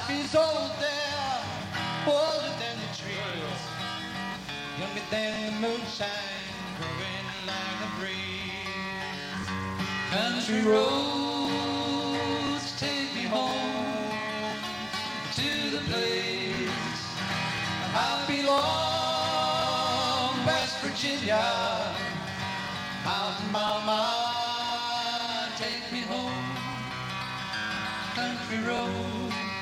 Life is old there, older than the trees, younger than the moonshine, growing like a breeze. Country roads take me home to the place I belong, West Virginia. Mountain mama, take me home. Country road.